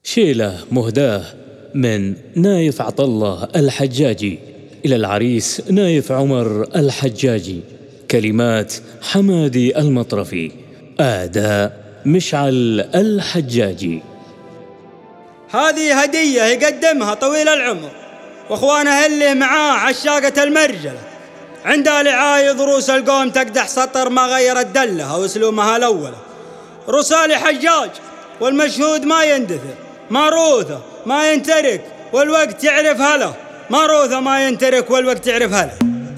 شيلة مهداة من نايف عطلة الحجاجي إلى العريس نايف عمر الحجاجي. كلمات حمادي المطرفي، أداء مشعل الحجاجي. هذه هدية يقدمها طويل العمر واخوانه اللي معاه عشاقة المرجلة. عندها لعايض روس القوم تقدح سطر ما غيرت دلها واسلومها الأولى. رسالي حجاج والمشهود ما يندثر، موروثه ما ينترك والوقت يعرف هله، موروثه ما ينترك والوقت يعرف هله.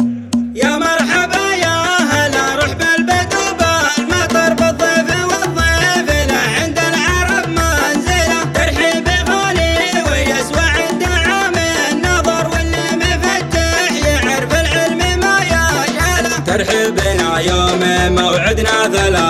يا مرحبا يا هلا روح بالبدو بالمطر بالضيف والضيف له عند العرب منزله. ترحيب غالي ويسوى عند عام النظر واللي مفتح يعرف العلم ما يجهله. ترحيبنا يوم موعدنا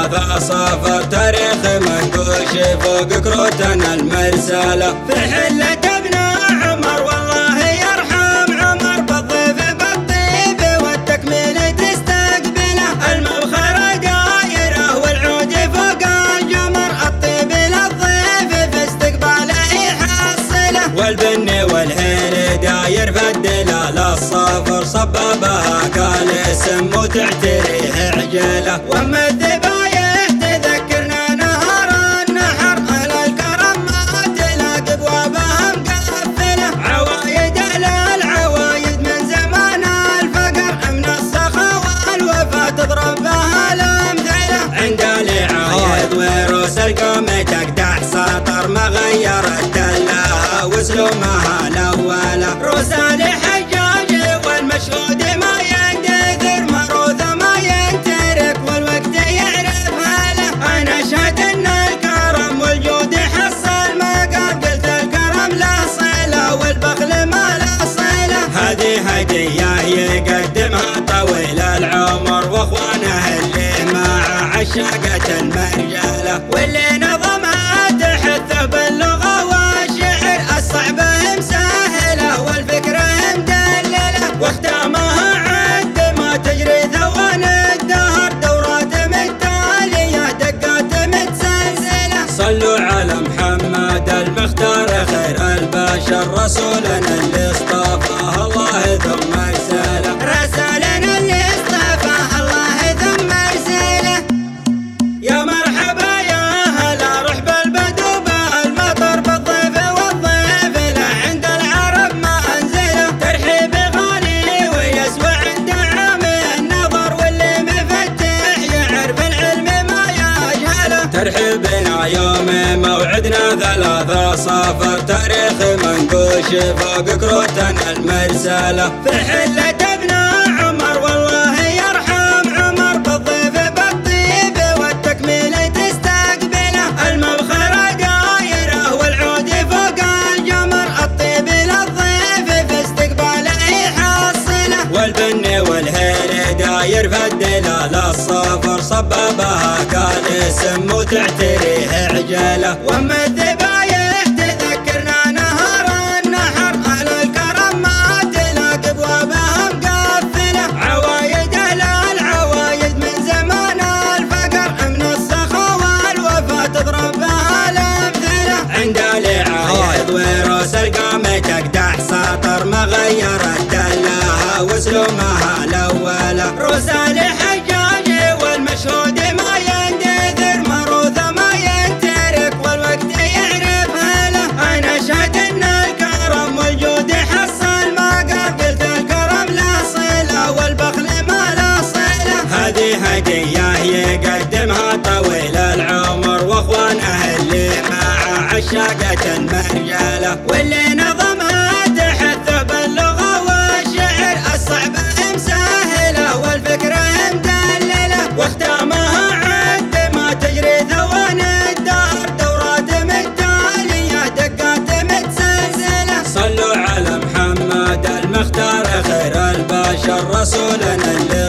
3/0 تاريخ منقوش فوق كروتنا المرسله. في حله ابن عمر والله يرحم عمر بالضيف بالطيب والتكميل تستقبله. المبخره دايره والعود فوق الجمر الطيب للضيف في استقباله يحصله. والبن والهيل داير في الدلال الصفر صبابها كالاسم وتعتريه عجله. وام الذبايح تذكرنا نهار النحر على الكرم ما تلاقي ابوابها مقفله. عوايد على العوايد من زمان الفقر من السخاء والوفا تضرب بها الامثله. عند العايد وروس القوم تقدح سطر ما غيرت دلها واسلومها الاوله. رسالي حجاجي والمشهود ما يندثر، موروثه ما ينترك والوقت يعرف هله. انا اشهد ان الكرم والجود حصل ما قلت الكرم له صله والبخل ما له صله. هذه هديه يقدمها طويل العمر واخوانه اللي مع عشاقة المرجله. واللي نظمها تحثه باللغه والشعر الصعبه مسهله والفكره مدلله. واختامها عد ما تجري ثوان الدهر دورات متاليه دقات متسلسله. صلوا على محمد المختار خير البشر رسولنا اللي اصطفاه الله ثم ارسله. رسولنا اللي اصطفاه الله ثم ارسله. يا مرحبا يا هلا روح بالبدو بالمطر بالضيف والضيف له عند العرب منزله. ترحيب غالي ويسوى عند عام النظر واللي مفتح يعرف العلم ما يجهله. ترحيبنا يوم موعدنا 3/0 تاريخ منقوش فوق كروتنا المرسله. في حله ابن عمر والله يرحم عمر بالضيف بالطيب والتكميل تستقبله. المبخره دايره والعود فوق الجمر الطيب للضيف في استقباله يحصله. والبن والهيل داير في الدلال الصفر صبابها كالاسم وتعتريه عجله. وام الذبايح تذكرنا نهار النحر على الكرم ما تلاقي ابوابها مقفله. عوايد على العوايد من زمان الفقر من السخاء والوفا تضرب بها الامثله. عند العايد وروس القوم تقدح سطر ما غيرت دلها واسلومها الاوله. رسالي حجاجي والمشهود ما يندثر، موروثه ما ينترك والوقت يعرف هله. انا اشهد ان الكرم والجود حصل ما قلت الكرم له صله والبخل ما له صله. هذه هديه يقدمها طويل العمر واخوانه اللي مع عشاقة المرجله. واللي نظمها تحثه باللغه والشعر الصعبه مسهله والفكره مدلله. واختامها عد ما تجري ثوان الدهر دورات متاليه دقات متسلسله. صلوا على محمد المختار خير البشر رسولنا اللي